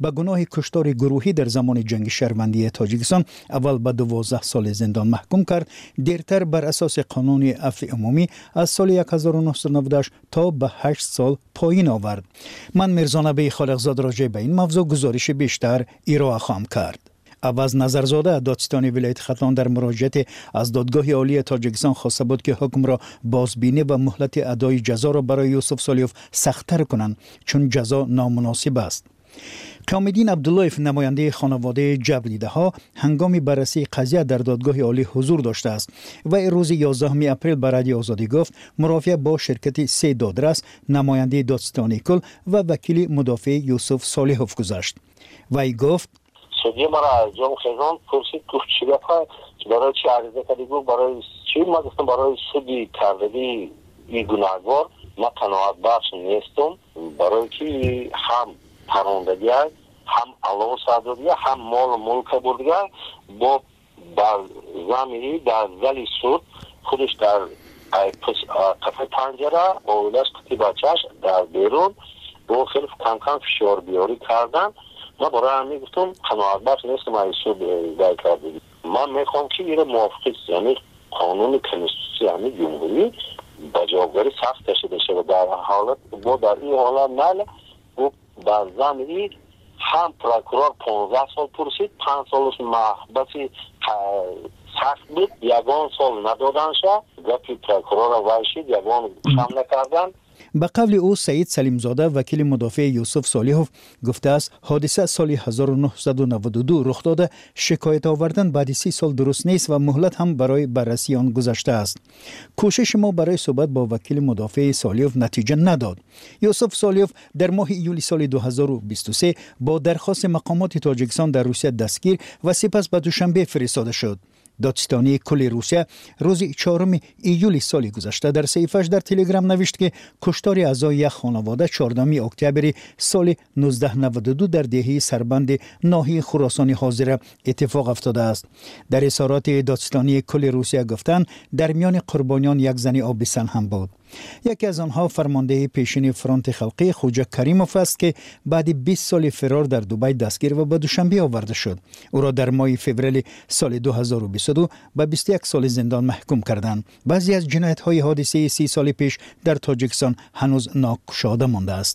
به گناه کشتار گروهی در زمان جنگ شهروندی تاجیکستان اول به 12 سال زندان محکوم کرد، دیرتر بر اساس قانون عفو عمومی از سال 1998 تا به 8 سال پایین آورد. من میرزا نبی خالقزاد راجع به این موضوع گزارش بیشتر ارائه خواهم کرد. عوض نظرزاده دادستانی ولایت ختلان در مراجعه از دادگاه عالی تاجیکستان خواسته بود که حکم را بازبینی و مهلت ادای جزا را برای یوسف سالیوف سخت‌تر کنند چون جزا نامناسب است. قیام‌الدین عبداللهیف نماینده خانواده جبر ها هنگام بررسی قضیه در دادگاه عالی حضور داشته است و روز 11 اپریل به رادیو آزادی گفت مرافعه با شرکت 3 دادرس، نماینده دادستانی کل و وکیل مدافع یوسف سالیوف گذاشت. وی گفت سودی مرا از جام خیزان پرسید گفت چی گفت برای چی عریضه کردی؟ گفت برای چی؟ ما گفتم برای سودی کردگی این گناهکار ما قناعت بخش نیستم، برای که هم پروندگی هم علاوه صادری هم مال ملک بردگی با در زمینی در زلی سود خودش در کافه پنجره با اولش کتی بچهش در بیرون با خیلی کم فشار بیاری کردن. ما برای همین گفتم قناعت بخش نیستم این سود در کردگی. من میخوام که این موافقی یعنی قانون کنستیتوسی یعنی جمهوری با جوابداری سخت کشیده شده. در حالت با در این حالت نه و در زمینی هم پروکورور 15 سال پرسید، 5 سالش محبتی سخت بود، یگان سال ندادن شد، گفتی پروکورور وایشید یگان هم نکردن. به قول او سعید سلیمزاده وکیل مدافع یوسف سالیوف گفته است حادثه سال 1992 رخ داده، شکایت آوردن بعد 30 سال درست نیست و مهلت هم برای بررسی آن گذشته است. کوشش ما برای صحبت با وکیل مدافع سالیوف نتیجه نداد. یوسف سالیوف در ماه ایول سال 2023 با درخواست مقامات تاجیکستان در روسیه دستگیر و سپس به دوشنبه فرستاده شد. دادستانی کل روسیه روز 4 ایول سال گذشته در صحیفه‌اش در تلگرام نوشت که کشتار اعضای یک خانواده 14 اکتبر سال 1992 در دهه سربند ناحیه خراسان حاضر اتفاق افتاده است. در اظهارات دادستانی کل روسیه گفتند در میان قربانیان یک زن آبستن هم بود. یکی از آنها فرمانده پیشین فرانت خلقی خوجا کریموف است که بعد 20 سال فرار در دبی دستگیر و به دوشنبه آورده شد. او را در ماه فوریه سال 2022 به 21 سال زندان محکوم کردند. بعضی از جنایت‌های حادثه 30 سال پیش در تاجیکستان هنوز ناگشاده مانده است.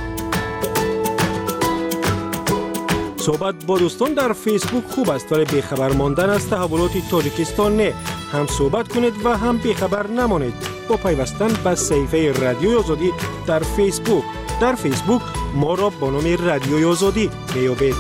صحبت با دوستان در فیسبوک خوب است ولی بیخبر ماندن از تحولات تاجیکستان نه. هم صحبت کنید و هم بیخبر نمانید با پیوستن به صفحه رادیوی آزادی در فیسبوک. در فیسبوک ما را با نام رادیوی آزادی میابید.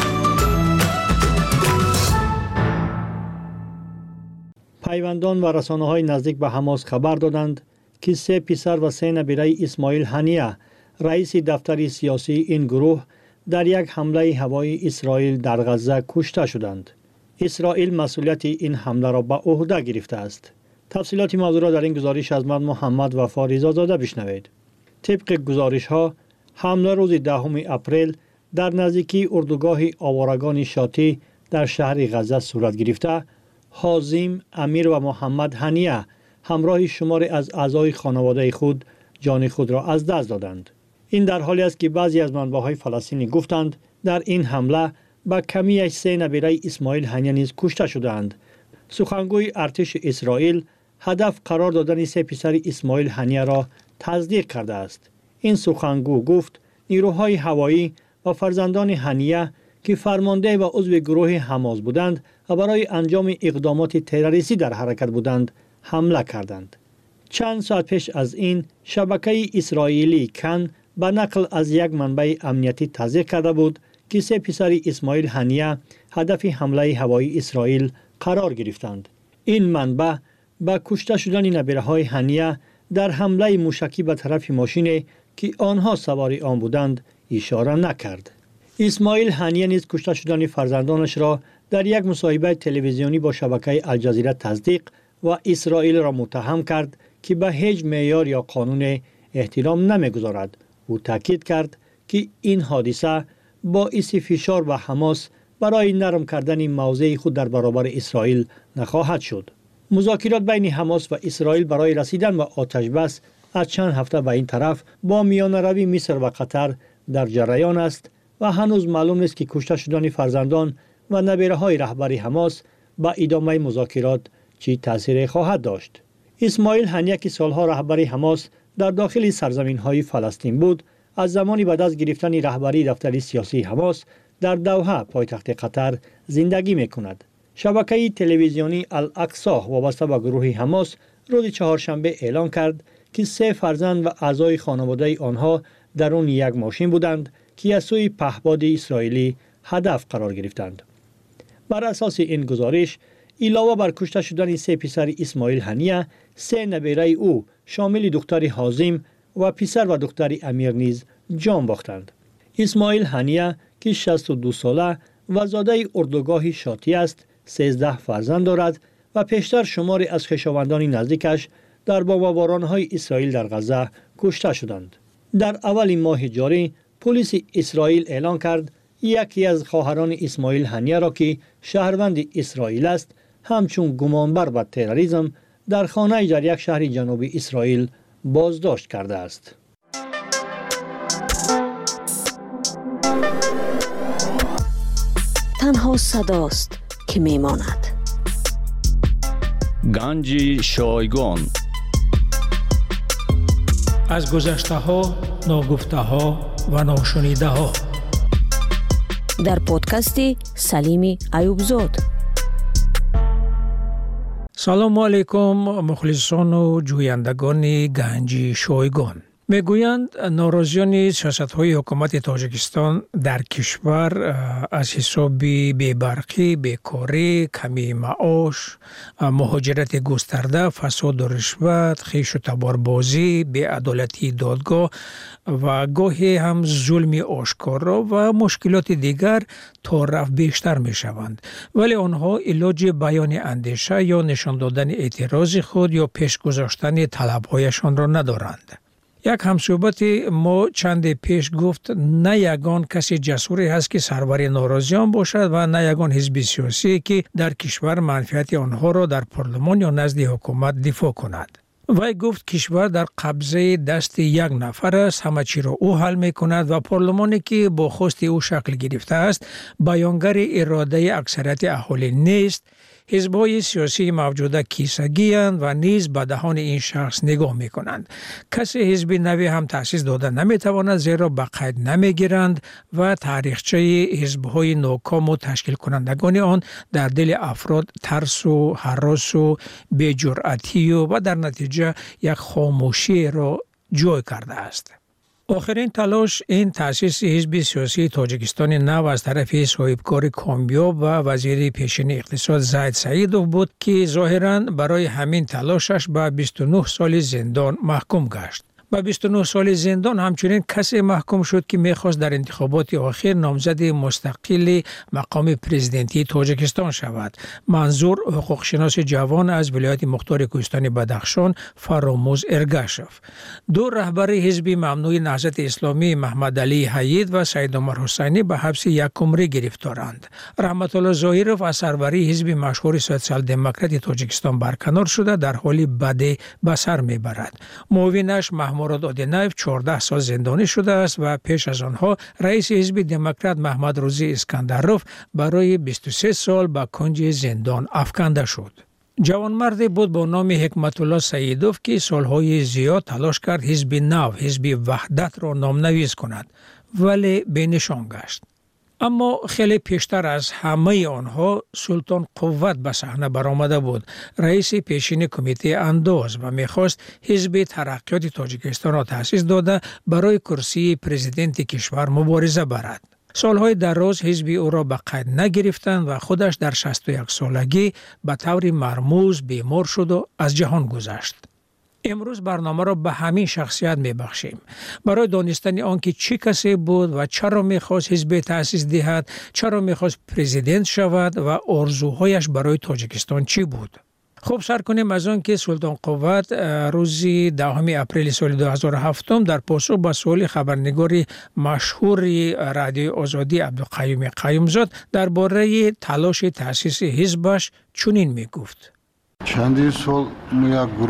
پیوندان و رسانه‌های نزدیک به حماس خبر دادند که 3 پسر و 3 نبیره اسماعیل هنیه رئیس دفتر سیاسی این گروه در یک حمله هوایی اسرائیل در غزه کشته شدند. اسرائیل مسئولیت این حمله را به عهده گرفته است. تفصیلات موضوع را در این گزارش از من محمد وفا رضازاده بشنوید. طبق گزارش ها حمله روز 10 اپریل در نزدیکی اردوگاه آوارگان شاطی در شهر غزه صورت گرفته. حازم، امیر و محمد هنیه همراه شماری از اعضای خانواده خود جان خود را از دست دادند. این در حالی است که بعضی از منبع‌های فلسطینی گفتند در این حمله با کمی 3 نبیره اسماعیل هنیه نیز کشته شدند. سخنگوی ارتش اسرائیل هدف قرار دادن 3 پسر اسماعیل هنیه را تصدیق کرده است. این سخنگو گفت نیروهای هوایی و فرزندان هنیه که فرمانده و عضو گروه حماس بودند و برای انجام اقدامات تروریستی در حرکت بودند حمله کردند. چند ساعت پیش از این شبکه اسرائیلی کن به نقل از یک منبع امنیتی تصدیق کرده بود که 3 پسر اسماعیل هنیه هدف حمله هوایی اسرائیل قرار گرفتند. این منبع به کشته شدن نبیره‌های هنیه در حمله موشکی به طرف ماشین که آنها سوار آن بودند اشاره نکرد. اسماعیل هنیه نیز کشته شدن فرزندانش را در یک مصاحبه تلویزیونی با شبکه الجزیره تصدیق و اسرائیل را متهم کرد که به هیچ معیار یا قانون احترام نمی‌گذارد. او تاکید کرد که این حادثه باعث فشار و حماس برای نرم کردن موضع خود در برابر اسرائیل نخواهد شد. مذاکرات بین حماس و اسرائیل برای رسیدن به آتش بس از چند هفته به این طرف با میانه‌روی مصر و قطر در جریان است و هنوز معلوم نیست که کشته شدن فرزندان و نبیره‌های رهبر حماس با ادامه مذاکرات چی تأثیر خواهد داشت. اسماعیل هنیه که سالها رهبر حماس در داخل سرزمین‌های فلسطین بود، از زمانی بعد از گرفتن رهبری دفتر سیاسی حماس در دوحه پایتخت قطر زندگی می‌کند. شبکه تلویزیونی الاقصی وابسته به گروه حماس روز چهارشنبه اعلام کرد که 3 فرزند و اعضای خانواده آنها درون یک ماشین بودند که از سوی پهپاد اسرائیلی هدف قرار گرفتند. بر اساس این گزارش، علاوه بر کشته شدن 3 پسر اسماعیل هنیه، 3 نبیره او شامل دختر حازم و پسر و دختر امیر نیز جان باختند. اسماعیل هنیه که 62 ساله و زاده اردوگاه شاطی است، 13 فرزند دارد و پیشتر شماری از خویشاوندان نزدیکش در بمباران‌های اسرائیل در غزه کشته شدند. در اول ماه جاری، پلیس اسرائیل اعلان کرد یکی از خواهران اسماعیل هنیه را که شهروند اسرائیل است، همچون گمانبر به تروریسم در خانه در یک شهر جنوبی اسرائیل بازداشت کرده است. تنها صداست که میماند. گنج شایگان. از گذشته ها، ناگفته ها و ناشنیده ها. در پادکست سلیم ایوبزاد. سلام علیکم مخلصان و جویندگان گنج شایگان. میگویند ناراضیان سیاست‌های حکومت تاجیکستان در کشور از حساب بی‌برقی، بیکاری، کمی معاش، مهاجرت گسترده، فساد و رشوت، خویش و تباربازی، بی‌عدالتی دادگاه و گاهی هم ظلم آشکارا و مشکلات دیگر تا رفت بیشتر می شوند. ولی آنها علاج بیان اندیشه یا نشان دادن اعتراض خود یا پیش گذاشتن طلب‌هایشان را ندارند. یک همصحبت ما چند پیش گفت نه یگان کسی جسوری هست که سرور ناراضیان باشد و نه یگان حزب سیاسی که در کشور منفعت آنها را در پارلمان یا نزد حکومت دفاع کند. وی گفت کشور در قبضه دست یک نفر است، همه چی را او حل می کند و پارلمانی که با خواست او شکل گرفته است بیانگر اراده اکثریت اهالی نیست. حزب‌های سیاسی موجوده کیسگی اند و نیز به دهان این شخص نگاه می کنند. کسی حزب نوی هم تأسیس داده نمی تواند زیرا به قید نمی گیرند و تاریخچه حزب‌های ناکام و تشکیل کنندگان آن در دل افراد ترس و هراس و بی‌جرأتی و در نتیجه یک خاموشی را جای کرده است. آخرین تلاش این تأسیس حزب سیاسی تاجیکستان نو از طرف صاحبکار کامیاب و وزیر پیشین اقتصاد زید سعیدوف بود که ظاهراً برای همین تلاشش به 29 سال زندان محکوم گشت. با 29 سال زندان همچنین کسی محکوم شد که میخواست در انتخابات آخر نامزد مستقل مقام پرزیدنتی تاجیکستان شود. منظور حقوق شناس جوان از ولایت مختار کوهستان بدخشان فراموز ارگاشف. 2 رهبر حزب ممنوع نهضت اسلامی محمد علی حید و سید عمر حسینی به حبس 1 عمره گرفتارند. رحمت الله ظاهرов از سروری حزب مشهور سوسیال دموکرات تاجیکستان برکنار شده در حالی بد به سر میبرد. معاونش مراد آدینایف 14 سال زندانی شده است و پیش از آنها رئیس حزب دموکرات محمد روزی اسکندروف برای 23 سال به کنج زندان افکنده شد. جوانمردی بود با نام حکمت الله سعیدوف که سالهای زیاد تلاش کرد حزب نو، حزب وحدت را نامنویس کند ولی بینشان گشت. اما خیلی پیشتر از همه آنها سلطان قوت به صحنه برآمده بود، رئیس پیشین کمیته انداز و میخواست حزب ترقیات تاجیکستان را تأسیس داده برای کرسی پرزیدنت کشور مبارزه برد. سالهای دراز حزب او را به قید نگرفتند و خودش در 61 سالگی به طور مرموز بیمار شد و از جهان گذشت. امروز برنامه را به همین شخصیت میبخشیم برای دانستن آنکه چه کسی بود و چرا میخواست حزب تأسیس دهد، چرا میخواست پرزیدنت شود و آرزوهایش برای تاجیکستان چی بود. خب سر کنیم از آن که سلطان قوت روز 10 اپریل سال 2007 در پاسخ به سوال خبرنگار مشهور رادیو آزادی عبدالقیوم قیومزاد درباره تلاش تأسیس حزبش چنین میگفت: چندین سال ما یک گروه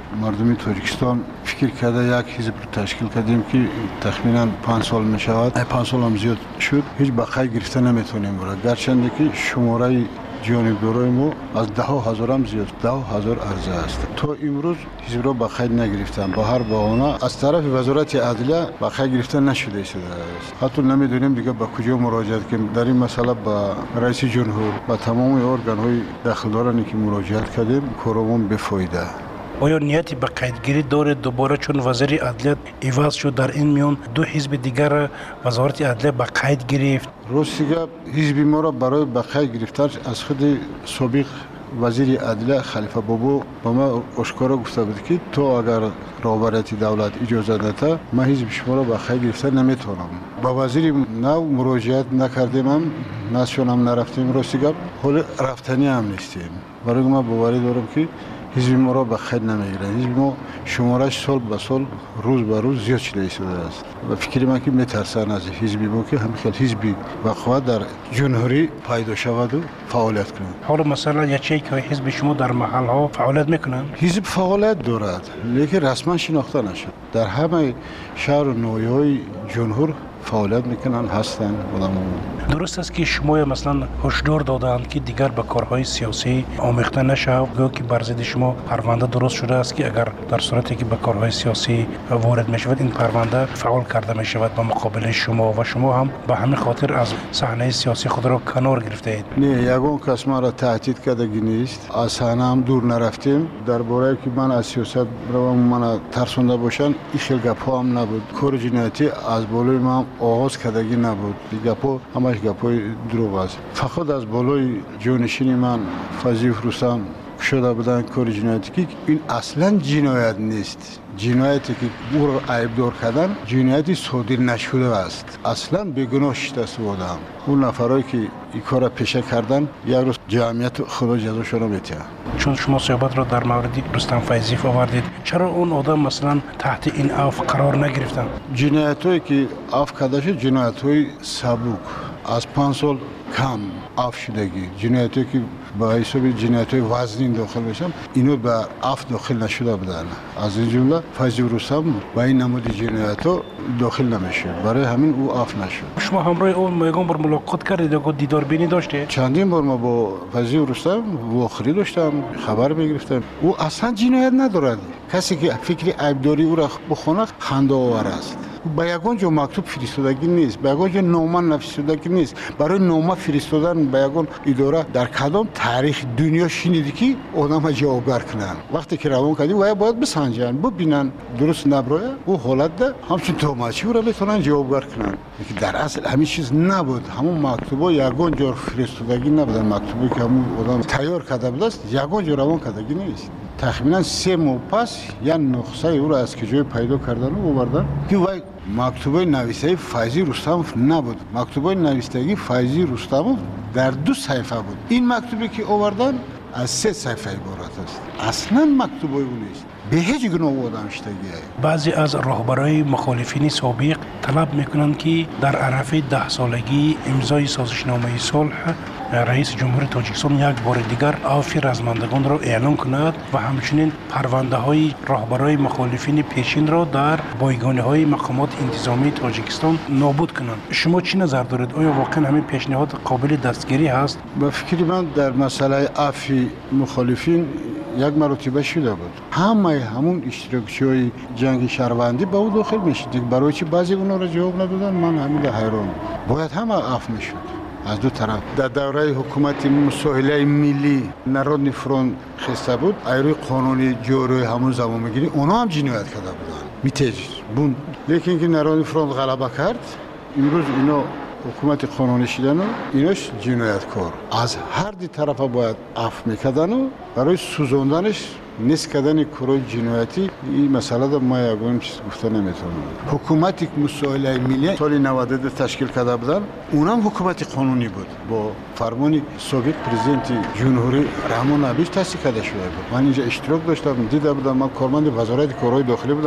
مردمی تاجیکستان فکر کرده یک حزب رو تشکیل کردیم که تخمینا 5 سال می شود. 5 سال هم زیاد شد. هیچ بقای گرفته نمیتونیم برای گرچند که شماره جانبدارای ما از 10,000 هم زیاد 10,000 عرضه است. تا امروز حزب را بقای نگرفتن. با هر بهانه از طرف وزارت عدلیه بقای گرفته نشده است. حتی نمیدونیم دیگه به کجا مراجعه کنیم. در این مسئله با رئیس جمهور و تمام ارگان های داخلدارانی که مراجعت کردیم کارمون بفایده. آیا نیتی به قیدگیری داره دوباره چون وزیر عدلیه عوض شد در این میان دو حزب دیگر وزارت عدلیه به قید گرفت؟ راستیگه حزب ما را برای به قید گرفتن از خود سابق وزیر عدلیه خلیفه بابو با ما آشکارا گفته بود که تو اگر رهبریت دولت اجازه نده ما حزب شما را به قید گرفتن نمیتونم. با وزیر نو مراجعت نکردیم هم نشونم نرفتیم. راستیگه حال رفتنی هم نیستیم. برای ما باوری دارم که حزب ما را به خیر نمیگیرند. حزب ما شمارش سال به سال روز به روز زیاد شده است و فکر من که میترسن از حزبی ما که هم خیلی حزبی وقوع در جمهوری پیدا شود و فعالیت کنند. حالا مثلا یکی که حزب شما در محل ها فعالیت میکنند؟ حزب فعالیت دارد لیکن رسما شناخته نشد. در همه شهر و ناحیه‌های جمهور فعالیت میکنن هستن آدم‌ها. درست است که شما مثلا هشدار دادند که دیگر به کارهای سیاسی آمیخته نشه گویا که بر ضد شما پرونده درست شده است که اگر در صورتی که به کارهای سیاسی وارد میشود این پرونده فعال کرده میشود به مقابل شما و شما هم به همین خاطر از صحنه سیاسی خود را کنار گرفته اید. نه یگان کس ما را تهدید کرده نیست. از صحنه هم دور نرفتیم. درباره که من از سیاست رو من ترسونده باشن این خیلی گپا هم نبود. کار جنایتی از بالای ما آغاز کردگی نبود. گپا همش گپای دروغ است. فقط از بالای جانشین من فضیل رستم شده بودن کار جنایتی که این اصلا جنایت نیست. جنایتی که او را عیبدار کردن جنایتی صادر نشده است. اصلا بیگناه شده بودم. اون نفرایی که این کار را پیشه کردن یک روز جمعیت خدا جزاشون را میده. چون شما صحبت را در مورد رستم فیضی آوردید چرا اون آدم مثلا تحت این عفو قرار نگرفتن؟ جنایتایی که عفو کرده شد جنایت‌های سبک از 5 سال کم عفو شدگی جنایتی که با حساب جنایت‌های وزنی داخل بشن اینو به عفو داخل نشده بودن. از این جمله فضیل رستم با این نمود جنایت‌ها داخل نمیشه. برای همین او عفو نشد. شما همراه اون یگان بار ملاقات کردید و دیدار بینی داشته؟ چندین بار ما با فضیل رستم واخری داشتم خبر میگرفتم. او اصلا جنایت ندارد. کسی که فکر عیبداری او را بخونه خنده آور است. با یگان جو مکتوب فرستادگی نیست. با یگان جو نامه نفرستادگی نیست. برای نامه فرستادن با یگان اداره در کدام تاریخ دنیا شنیدی که آدم جوابگر کنن. وقتی که روان کردی باید بسنجن ببینن درست نبره او حالت ده همچون توماچی او را بتونن جوابگر کنن. که در اصل همین چیز نبود. همون مکتوبا یگان جو فرستادگی نبودن. مکتوبی که همون آدم تیار کرده بود است یگان جو روان کردگی نیست. تقریبا 3 ماه پس یا نسخه او را از کجای پیدا کردن و آوردن که وای مکتوبه نویسه فیضی رستموف نبود. مکتوبه نویسندگی فیضی رستموف در 2 صفحه بود. این مکتوبی که آوردن از 3 صفحه عبارت است. اصلا مکتوبه او نیست. به هیچ گناه آدم شدگی. بعضی از رهبرای مخالفین سابق طلب میکنند که در عرف 10 سالگی امضای سازشنامه صلح رئیس جمهور تاجیکستان یک بار دیگر عفو رزمندگان را اعلام کند و همچنین پرونده های رهبرای مخالفین پیشین را در بایگانه های مقامات انتظامی تاجیکستان نابود کنند. شما چی نظر دارید؟ آیا واقعا همین پیشنهاد قابل دستگیری هست؟ به فکر من در مسئله عفو مخالفین یک مرتبه شده بود. همون اشتراکچی‌های جنگ شهروندی با او داخل میشد. برای چی بعضی اونا را جواب ندادن؟ من همین حیران. باید همه عفو میشد. از دو طرف در دوره حکومت مساهله ملی نارودنی فرونت خسته بود ایروی قانونی جوری همون زمان میگیری اونا هم جنایت کرده بودن میتیج بون لیکن که نارودنی فرونت غلبه کرد امروز اینا حکومت قانونی شدن و ایناش جنایتکار از هر دی طرف باید عفو میکردن و برای سوزوندنش نیست کردن کارهای جنایتی این مسئله در ما یگان چیز گفته نمیتونم. حکومتی که مساهله ملی سال 92 تشکیل کرده بودن اونم حکومت قانونی بود با فرمان سابق پرزیدنت جمهوری رحمان عبیش تأسیس کرده شده بود. من اینجا اشتراک داشتم دیده بودم. من کارمند وزارت کارهای داخلی بودم.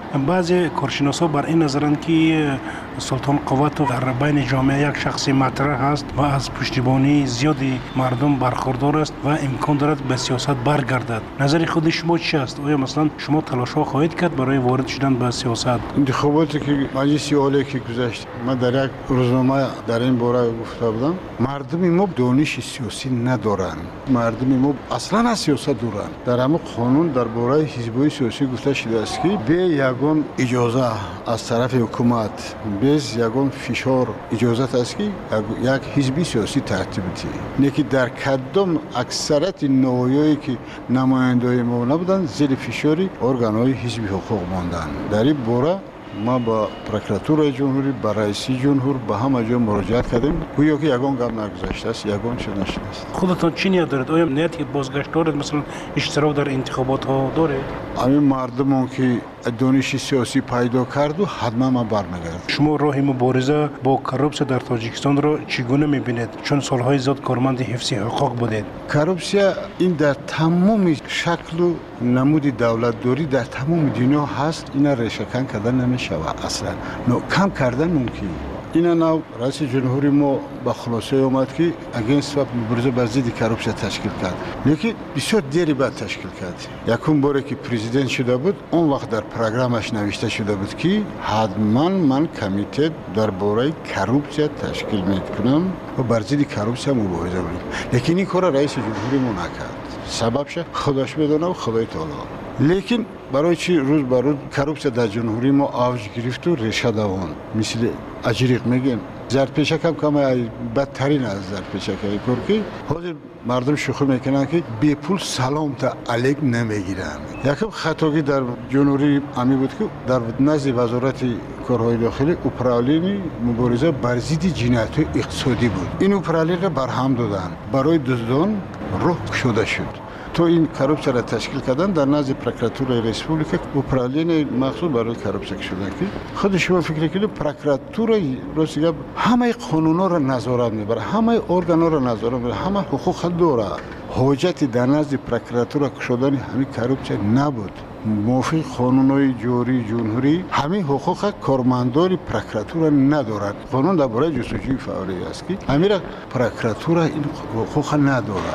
بعضی کارشناسا بر این نظرند که سلطان قوت در بین جامعه یک شخص مطرح است و از پشتیبانی زیادی مردم برخوردار است و امکان دارد به سیاست برگردد. نظر خود شما چی است؟ آیا مثلا شما تلاش‌ها خواهید کرد برای وارد شدن به سیاست؟ انتخاباتی که مجلس عالی که گذشت، من در یک روزنامه در این باره گفته بودم، مردم ما دانش سیاسی ندارند. مردم ما اصلا از سیاست دورند. در همه قانون درباره حزب‌های سیاسی گفته شده است که به یگان اجازه از طرف حکومت bez یگان فشار اجازت است که یک حزب سیاسی ترتیب دهید. نه که در کدام اکثریت نوعی که نمایندگان ما نبودند زیر فشار ارگان‌های حزبی حقوق ماندند. در این باره ما با پروکراتور جمهوری، با رئیس جمهور به همه جا مراجعت کردیم. گویا که یگان گام نگذاشته است، یگان چه نشده است. خودتان چی نیت دارید؟ آیا نیت که بازگشت دارید، مثلا اشتراک در انتخابات ها دارید؟ همین مردمان که دانش سیاسی پیدا کرد و حتما ما برمیگردیم. شما راه مبارزه با کروپسیا در تاجیکستان را چگونه می‌بینید؟ چون سالهای زیاد کارمند حفظ حقوق بودید. کروپسیا این در تمام شکل و نمود دولتداری در تمام دنیا هست. اینا ریشه‌کن کردن نمی‌شود اصلا. نو کم کردن ممکن. اینا نو رئیس جمهوری ما با خلاصه اومد که اگینست و مبارزه با ضد کروپسیا تشکیل کرد. لیکن بسیار دیری بعد تشکیل کرد. یکم باره که پرزیدنت شده بود، اون وقت در پروگرامش نوشته شده بود که حتما من کمیته درباره کروپسیا تشکیل میکنم و بر ضد کروپسیا مبارزه کنم. لیکن این کار رئیس جمهوری ما نکرد. سببش خودش میدونه و خدای تعالی. لیکن برای چی روز به روز کروپسیا در جمهوری ما اوج گرفت و ریشه دوان مثل اجریق میگن زرپیشک هم کم بدترین از زرپیشک که حاضر مردم شوخی میکنن که بی پول سلام تا علیک نمیگیرن. یکم خطاگی در جمهوری امی بود که در نزد وزارت کارهای داخلی اپرالین مبارزه بر ضد جنایت‌های اقتصادی بود. این اپرالین را برهم دادن، برای دزدان راه گشوده شد. تو این کروپسیا را تشکیل کردن در نزد پروکراتور ریسپوبلیکا اپرالین مخصوص برای کروپسیا شده که خود شما فکر کنید پروکراتور روسیه همه قانونا را نظارت میبره، همه ارگانا را نظارت میبره، همه حقوق داره. حاجت در نزد پروکراتور شدن همین کروپسیا نبود. موافق قانونهای جاری جمهوری همین حقوق کارمندان پروکراتور ندارد. قانون درباره جستجوی فوری است که همین پروکراتور این حقوق نداره.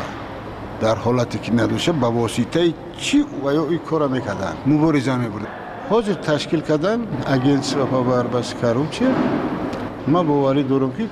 در حالتی که ندوشه با واسطه چی و یا این کار میکردن مبارزه میبردن. حاضر تشکیل کردن اگینست و بربس کروپسیا. ما باوری دارم که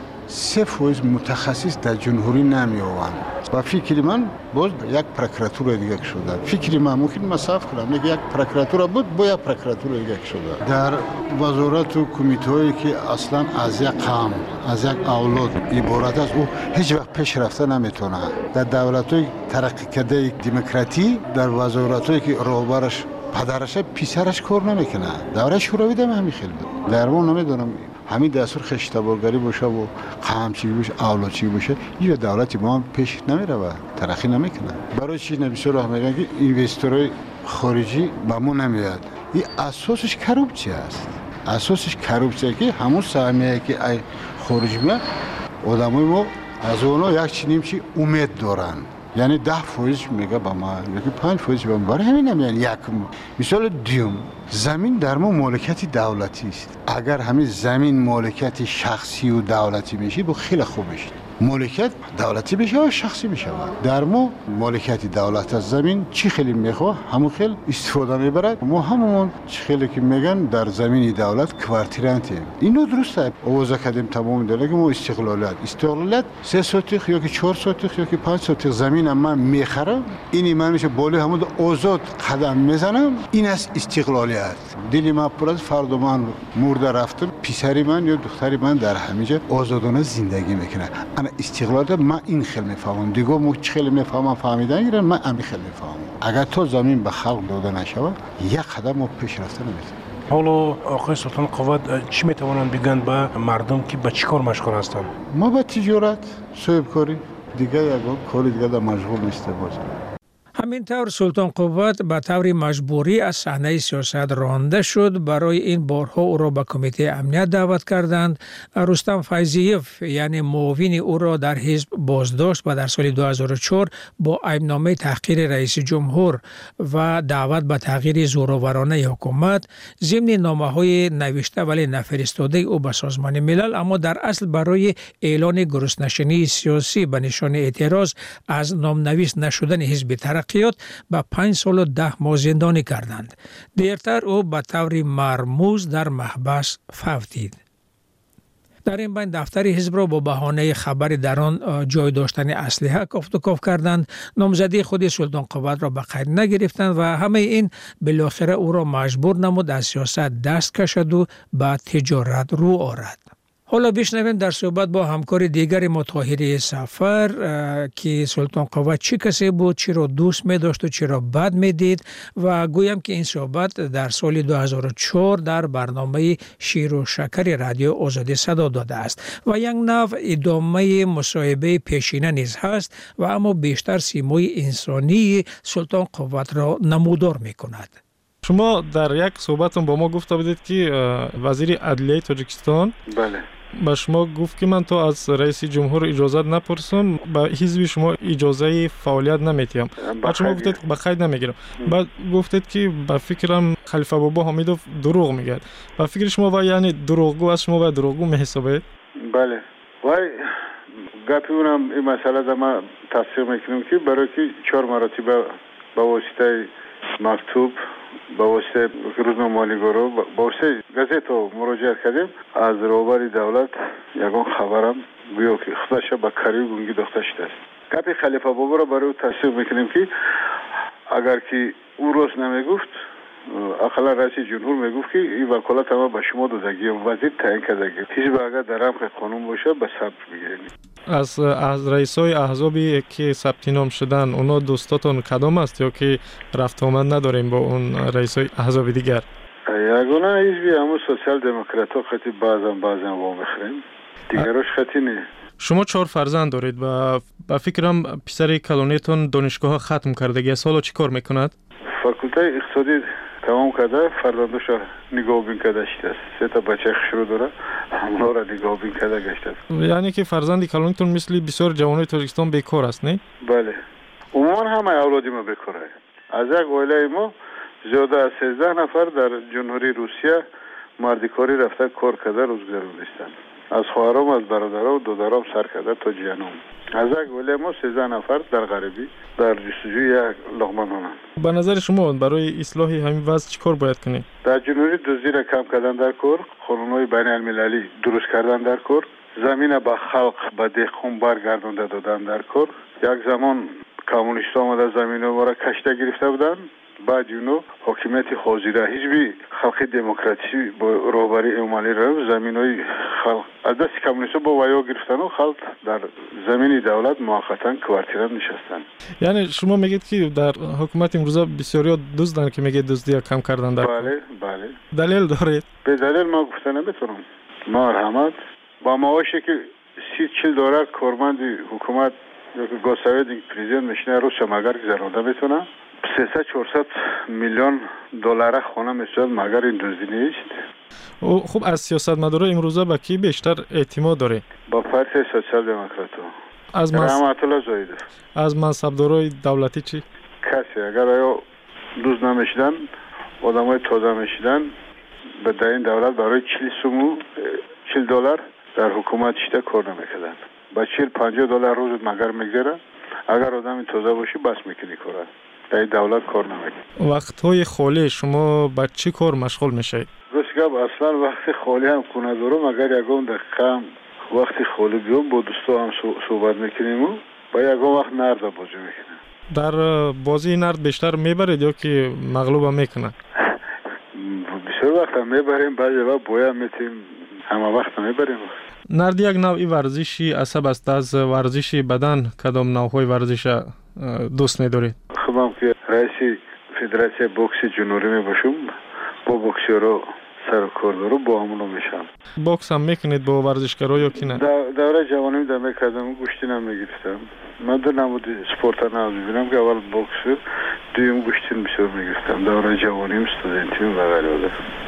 3% متخصص در جمهوری نمیآوند و فکر من باز یک پروکراتور دیگه شده. فکر من ممکن مصرف کنم یک پروکراتور بود با یک پروکراتور دیگه شده. در وزارت و کمیته‌ای که اصلا از یک قوم از یک اولاد عبارت است او هیچ وقت پیش رفته نمیتونه. در دولت‌های ترقی کرده دموکراتی در وزارت‌هایی که راهبرش پدرش پسرش کار نمیکنه. دوره شوروی هم همین خیلی بود. در ما نمیدونم همین دستور خشتبارگری باشه و قمچی باشه اولادچی باشه این دولت ما هم پیش نمیره و ترقی نمیکنه. برای چی نمیشه راه میگن که اینوستورهای خارجی به ما نمیاد. این اساسش کروپسیا است. اساسش کروپسیا که همون سهمیه که ای خارجی میاد آدمای ما از اونها یک چی امید دارن. یعنی 10% میگه با ما یکی 5% با ما. برای همین نمیان یک مثال دیوم زمین در ما مالکیت دولتی است. اگر همین زمین مالکیت شخصی و دولتی میشه با خیلی خوب میشه. مالکیت دولتی بشه و شخصی بشه. در ما مالکیت دولت از زمین چی خیلی میخواه همون خیلی استفاده میبرد. ما همون چی خیلی که میگن در زمین دولت کوارتیرانته. اینو درسته. آوازه کردیم تمام داره که ما استقلالیت 3 سوتیخ یا که 4 سوتیخ یا که 5 سوتیخ زمین من میخرم. اینی من میشه بالا همون آزاد قدم میزنم. این است استقلالیت. دلی من پر از فرد من مرده رفتم پسری من یا دختری من در همینجا آزادانه زندگی میکنه. انا استقلال من این خیلی میفهمم. دیگه مو خیلی میفهمم فهمیدن گیرن من همین خیلی میفهمم. اگر تو زمین به خلق داده نشود یک قدم ما پیش رفته نمیتونیم. حالا آقای سلطان قوت چی میتوانند بگن به مردم که به چی کار مشغول هستند؟ ما به تجارت، صاحب کاری دیگه یک کاری دیگه در مشغول نیست باز. همین همین طور سلطان قوت به طور مجبوری از صحنه سیاست رانده شد. برای این بارها او را به کمیته امنیت دعوت کردند. رستم فیضیف یعنی معاون او را در حزب بازداشت و در سال 2004 با عیبنامه تحقیر رئیس جمهور و دعوت به تغییر زورآورانه حکومت ضمن نامه‌های نوشته ولی نفرستاده او به سازمان ملل، اما در اصل برای اعلان گرسنه‌شینی سیاسی به نشان اعتراض از نامنویس نشدن حزب ترقیات به 5 سال و 10 ماه زندانی کردند. دیرتر او به طور مرموز در محبس فوت دید. در این بین دفتر حزب را با بهانه خبر در آن جای داشتن اسلحه کافت و کاف کردند. نامزدی خود سلطان قوت را به قید نگرفتند و همه این بالاخره او را مجبور نمود از سیاست دست کشد و به تجارت رو آورد. حالا بشنویم در صحبت با همکار دیگر ما طاهری سفر که سلطان قوت چی کسی بود، چی را دوست می داشت و چی را بد می دید و گویم که این صحبت در سال 2004 در برنامه شیر و شکر رادیو آزادی صدا داده است و یک نوع ادامه مصاحبه پیشینه نیز هست و اما بیشتر سیمای انسانی سلطان قوت را نمودار می کند. شما در یک صحبتون با ما گفته بودید که وزیر عدلیه تاجیکستان با شما گفت که من تو از رئیس جمهور اجازه نپرسم، با حزب شما اجازه فعالیت نمیتیم. بعد شما گفتید به قید نمیگیرم. بعد گفتید که با فکرم خلیفه بابا حمیدوف دروغ میگه. با فکر شما و یعنی دروغگو از شما و دروغگو میحسابید؟ بله. وای گپی اونم این مسئله ما تصدیق میکنیم که برای که 4 مراتب با واسطه مکتوب با واسطه روزنامه‌نگارا با واسطه گازت مراجعه کردیم از روبر دولت یگان خبرم گویا که خودش به کاری گونگی داخته شده است. گپ خلیفه بابا را برای تصدیق میکنیم که اگر که او روز نمیگفت اقلا رئیس جمهور میگفت که این وکالت ما به شما دادگی وزیر تعیین کردگی حزب اگر در رمق قانون باشه به ثبت میگیریم. از رئیسای احزابی که ثبت نام شدن اونا دوستاتون کدام است یا که رفت آمد نداریم با اون رئیسای احزاب دیگر؟ یگانه حزبی همون سوسیال دموکرات ها خطی بعضا وام بخریم دیگرش خطی نه. شما 4 فرزند دارید و با فکرم پسر کلونیتون دانشگاه ختم کردگی سالا چی کار میکند؟ فاکولته اقتصادی تمام کرده، فرزندش نگاه بین کرده است. 3 تا بچه شروع داره، همونا را نگاه بین کرده گشته است. یعنی که فرزند کلونیتون مثل بسیار جوانای تاجیکستان بیکار است، نه؟ بله. عموما همه اولادی ما بیکاره. از یک عائله ما زیاده از 13 نفر در جمهوری روسیه مردکاری رفته کار کرده روزگار گذاشتند. از خواهرام، از برادرام و دادرام سر کرده تا جیانم. از یک عائله ما 13 نفر در غربی در جستجوی یک لقمه نان. به نظر شما برای اصلاح همین وضع چیکار باید کنیم؟ در جمهوری دزدی را کم کردن در کار، قانون‌های بین المللی درست کردن در کار، زمین به خلق به دهقان برگردانده دادن در کار. یک زمان کمونیست آمده زمین ما را کشته گرفته بودند، بعد اونو حکومت حاضره حزب خلق دموکراسی با رهبری عملی را زمینای خلق از دست کمونیست با ویا گرفتن و خلق در زمین دولت موقتا کوارتیرا نشستن. یعنی شما میگید که در حکومت امروزه بسیاری دزدن که میگه دزدی کم کردن در بله. دلیل دارید؟ به دلیل ما گفتن نمیتونم. مرحمت با معاشی که 30-40 دلار کارمند حکومت یا که گوساوی پرزیدنت میشنه روز مگر گذرانده میتونه 300-400 میلیون دلار خونه میشد مگر این دزدی نیست. خب از سیاستمدارا امروزه به کی بیشتر اعتماد داره؟ با پارتی سوسیال دموکرات. رحمت الله زاهدی. از منصبدارای دولتی چی؟ کسی اگر آیا دوز نمیشدن آدمای تازه میشدن به در این دولت برای 40 دلار در حکومت شده کار نمیکردن. با 40-50 دلار روز مگر میگذره. اگر آدم تازه باشی بس میکنی کاره. در دولت کار نمیکنی. وقتهای خالی شما با چی کار مشغول میشید؟ راست اصلا وقت خالی هم خونه دارم، اگر یکم دقیقه وقتی خالی بیام با دوستا هم صحبت میکنیم و با یکم وقت نرد بازی میکنیم. در بازی نرد بیشتر میبرید یا که مغلوب هم میکنه؟ بسیار وقت هم میبریم، بعضی وقت باید میتیم، همه وقت هم میبریم. نرد یک نوعی ورزشی عصب است. از ورزش بدن کدام نوعهای ورزش دوست می‌دارید؟ خودم که رئیس فدراسیون بوکس جنوبی میباشم، با بوکسورا سر و کار داره با همونو میشم. بوکس هم میکنید با ورزشکارا یا کی نه؟ دوره جوانی در میکردم، گوشتی نمیگرفتم. من در نمود سپورت ناز ببینم که اول بوکس، دویم گوشتی بسیار میگرفتم. دوره جوانیم استودنتیم و غیره.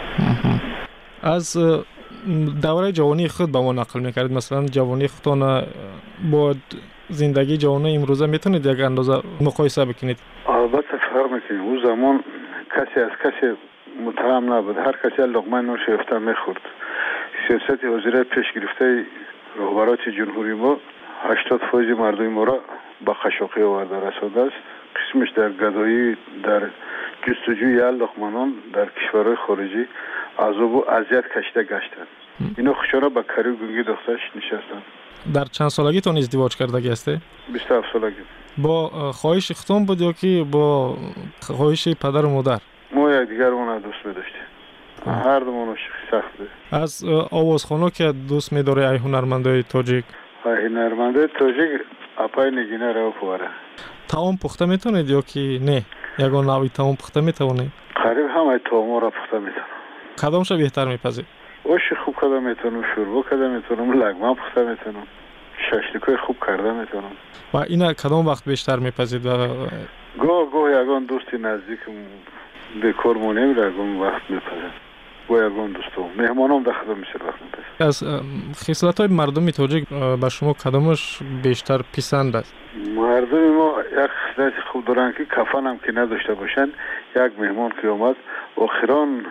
از دوره جوانی خود با ما نقل میکردید، مثلا جوانی خودتان با زندگی جوانی امروزه میتونید یک اندازه مقایسه بکنید؟ البته فرق میکنه. اون زمان کسی از کسی متهم نبود، هر کسی لقمه نوش یافته میخورد. سیاست وزیر پیش گرفته رهبران جمهوری ما 80% مردم ما را با خشوقی آورده رسانده است. قسمش در گدایی، در جستجوی لقمه‌نان در کشورهای خارجی عذاب و اذیت کشیده گشتند. اینا خوشا با کاری و گنگی دخترش نشستند. در چند سالگیتون ازدواج کردگی هستی؟ 27 سالگی. با خواهش اختون بود یا که با خواهش پدر و مادر؟ ما یک دیگر اون دوست می‌داشتیم. هر دومون سخت بود. از آوازخوان‌ها که دوست می‌داره ای هنرمندای تاجیک؟ هنرمندای تاجیک اپای نگینه رو پواره. تاون پخته میتونید یا که نه؟ یگان نوعی تاون پخته میتونید؟ قریب همه تاون را پخته میتونم. کدامش بهتر میپذید؟ اوش خوب کرده میتونم، شوربا کرده میتونم، لگمه پخته میتونم، ششلیکای خوب کرده میتونم. و اینا کدام وقت بیشتر میپذید؟ و گاه یگان دوستی نزدیکم دکور مونیم یگان وقت میپذید. با یگان دوستم مهمانم در خدمت میشه وقت میپذید. از خصلت‌های مردم تاجیک به شما کدامش بیشتر پسند است؟ مردم ما یک خصلت خوب دارن که کفن هم که نداشته باشن. یک مهمان که اومد آخران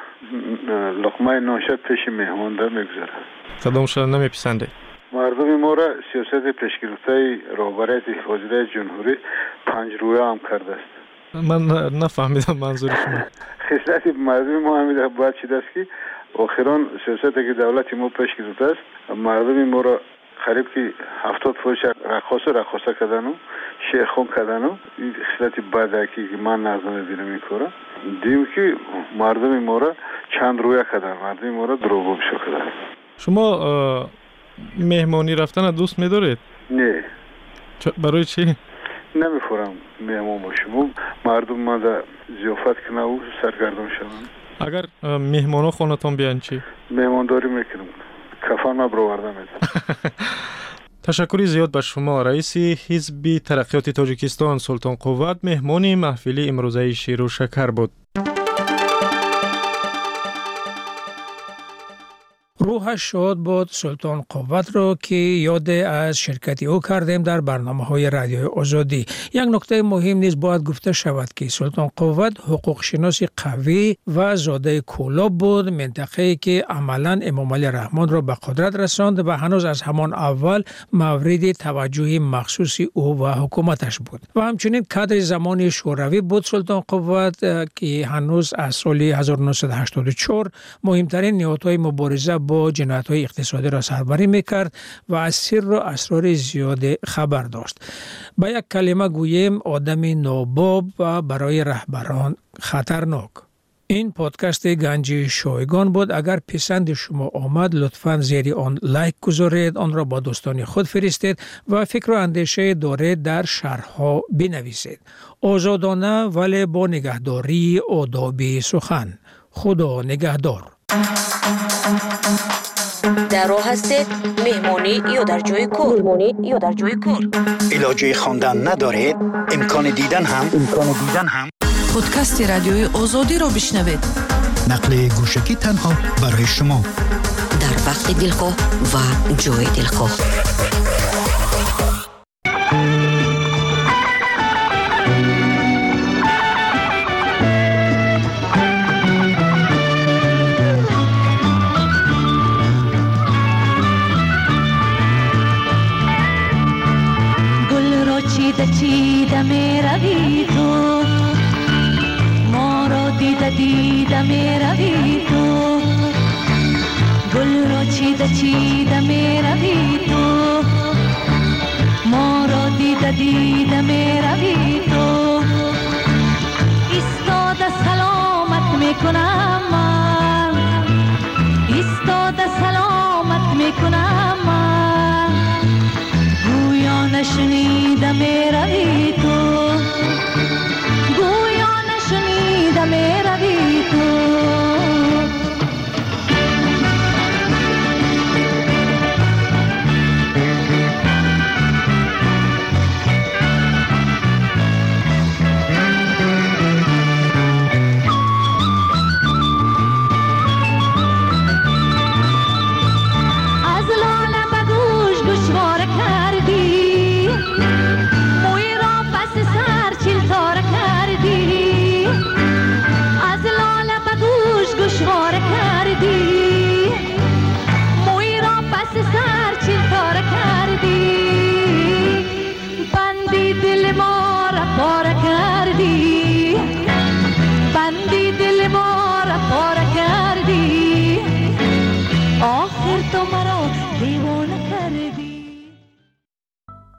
لقمه نانش پیش مهمان در میگذاره. کدامش نمیپسنده؟ مردم ما را سیاست پیشگرفته رهبری وزیر جمهوری 5 رویه هم کرده است. من نفهمیدم منظور شما. خصلت مردم ما همین باید چیز است که آخران سیاست که دولت ما پیش گرفته است، مردم ما را قریب که 70% رقاصه کردن و شیخون کردن و این خصلت بدکی که من نظر میبینم این کارا. دیم که مردم ما را چند رویه کردن، مردم ما را دروغگو کردن. شما مهمانی رفتن دوست می‌دارید؟ نه. برای چی؟ نمی‌فورم مهمان باشم. مردم ما در ضیافت کنه و سرگردان شوند. اگر مهمانا خونتون بیان چی؟ مهمانداری میکنم. کفن ما برآورده میدم. تشکری زیاد به شما. رئیس حزب ترقیات تاجیکستان سلطان قوت مهمان محفل امروزه شیر و شکر بود. روحش شاد بود سلطان قوت را که یاد از شرکت او کردیم در برنامه‌های رادیوی آزادی. یک نکته مهم نیز باید گفته شود که سلطان قوت حقوق شناس قوی و زاده کولاب بود، منطقه‌ای که عملاً امام علی رحمان را به قدرت رساند و هنوز از همان اول مورد توجه مخصوص او و حکومتش بود. و همچنین کادر زمان شوروی بود سلطان قوت که هنوز از سال 1984 مهمترین نهادهای مبارزه با جنایت‌های اقتصادی را سربری می‌کرد و از سر و اسرار زیاد خبر داشت. با یک کلمه گوییم آدم ناباب و برای رهبران خطرناک. این پادکست گنج شایگان بود. اگر پسند شما آمد لطفاً زیر آن لایک گذارید، آن را با دوستان خود فرستید و فکر و اندیشه دارید در شرح‌ها بنویسید. آزادانه ولی با نگهداری آداب سخن. خدا نگهدار. در راه هستید مهمانی یا در جای کار علاجه خواندن ندارید، امکان دیدن هم پادکست رادیوی آزادی را بشنوید. نقل گوشکی تنها برای شما در وقت دلخواه و جای دلخواه. چیده می روی تو، ما را دیده می روی تو، گل را چیده می روی تو، ما را دیده می روی تو. ایستاده سلامت می کنم من، ایستاده سلامت می کنم من، گویا نشنیده می روی